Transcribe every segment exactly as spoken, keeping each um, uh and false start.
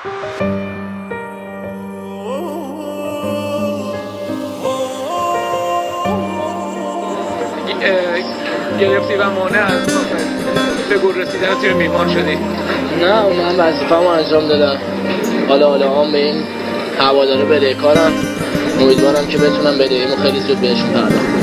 گرفتی و مانع از به گل رسیدن تیم میهمان شدی؟ نه من وظیفه‌مو انجام دادم. حالا حالا هم به این هواداره بدهکارم. امیدوارم که بتونم بدهیمو خیلی زود بهشون پرداخت.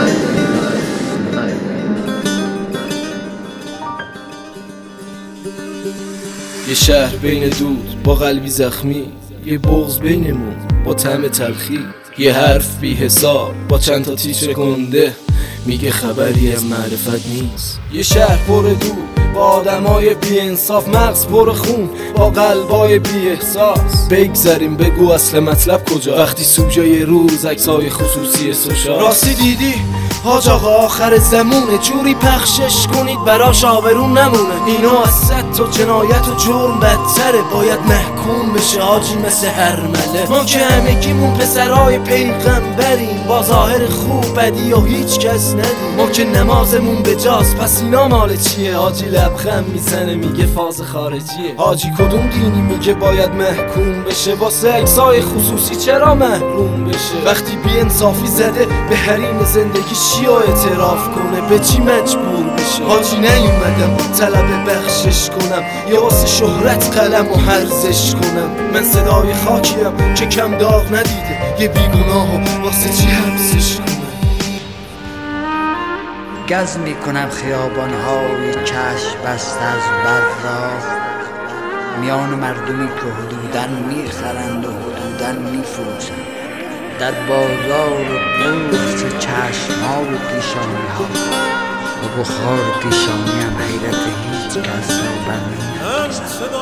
یه شهر بین دود با قلبی زخمی، یه بغض بینمون با طعم تلخی، یه حرف بی حساب با چند تا تیتر گنده میگه خبری از معرفت نیست. یه شهر پر دود با آدمای بی انصاف، مغز پر خون با قلبای بی احساس. بگذاریم بگو اصل مطلب کجا وقتی سوژه روز عکسای خصوصی سوشال. راستی دیدی حاج آقا آخر زمونه، جوری پخشش کنید براش آبرون نمونه. اینا از صد تا جنایت و جرم بدتره، باید محکوم بشه حاجی مثل هرمله. ما که همگیمون پسرای پیغمبریم، با ظاهر خوب بدی و هیچ کس ندیم. ما که نمازمون به جاست، پس اینا مال چیه؟ حاجی لبخند میزنه میگه فاز خارجیه. حاجی کدوم دینی میگه باید محکوم بشه؟ واسه عکسای خصوصی چرا محروم بشه؟ وقتی بی انصافی زده به حریم زندگی چی اعتراف کنه؟ به چی مجبور بشه؟ حاجی نیومدم طلب بخشش کنم یا واسه شهرت قلم و هرزش کنم. من صدای خاکیم که کم داغ ندیده، یه بیگناه و واسه چی حبسش کنم؟ گز میکنم خیابانهای چشم بسته از برق را، میان مردمی که حدوداً میخرند و حدوداً میفروشند، در بازار و بورس چشم‌ها و پیشانی‌ها و بخار پیشانی هم حیرت هیچ کس را برنمی‌دارد.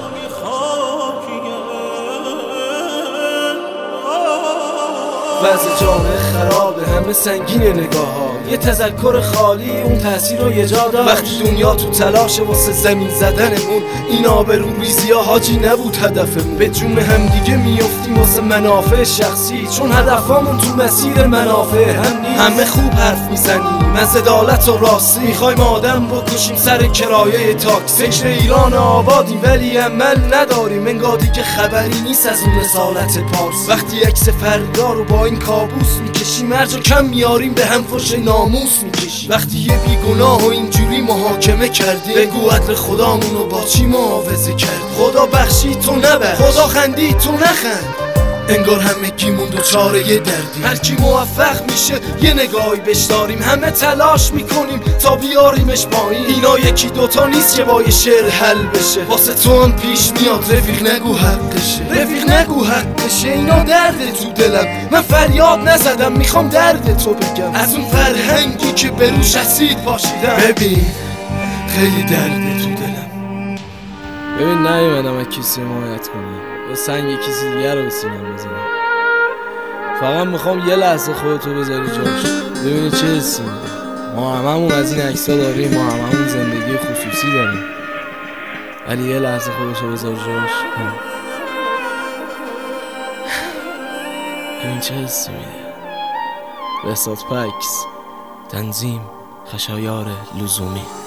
وضع جامعه خرابه، همه سنگینه نگاه ها، یه تذکر خالی اون تأثیر رو یه جا داشت. وقتی دنیا تو تلاشه واسه زمین زدنمون، این آبرو ریزی ها حاجی نبود هدفمون. به جون هم دیگه میافتیم واسه منافع شخصی، چون هدفمون تو مسیر منافع هم نیست. همه خوب حرف میزنیم از عدالت و راستی، میخوایم آدم بکشیم سر کرایه تاکسی. فکر ایران آبادیم ولی عمل نداریم، انگار دیگه خبری نیست از اون رسالت پارسی. وقتی عکس فردا رو با این کابوس میکشیم، هر جا کم میاریم به هم فوش ناموس میکشیم. وقتی یه بیگناه و اینجوری محاکمه کردیم، بگو عدل خدامونو با چی معاوضه کرد؟ خدا بخشی تو نبخش، خدا خندی تو نخند. انگار همگیمون دوچاره یه دردیم، هر کی موفق میشه یه نگاهی بهش داریم. همه تلاش میکنیم تا بیاریمش پایین، اینا یکی دوتا نیست که با یه شعر حل بشه. واسه تو هم پیش میاد رفیق نگو حقشه، رفیق نگو حقشه. اینا درد تو دلم، من فریاد نزدم میخوام درد تو بگم. از اون فرهنگی که به روش اسید پاشیدم، ببین خیلی درد تو دلم. ببین نیومدم از کسی حمایت کنم یا سنگ کسی دیگر رو به سینم بزنم. فقط میخوام یه لحظه خودتو بذاری جاش، ببینی چه حسی میده. ما هممون از این عکس‌ها داریم، ما هممون زندگی خصوصی داریم، ولی یه لحظه خودتو بذار جاش، ببین چه حسی میده. بهزاد پکس، تنظیم خشایار لزومی.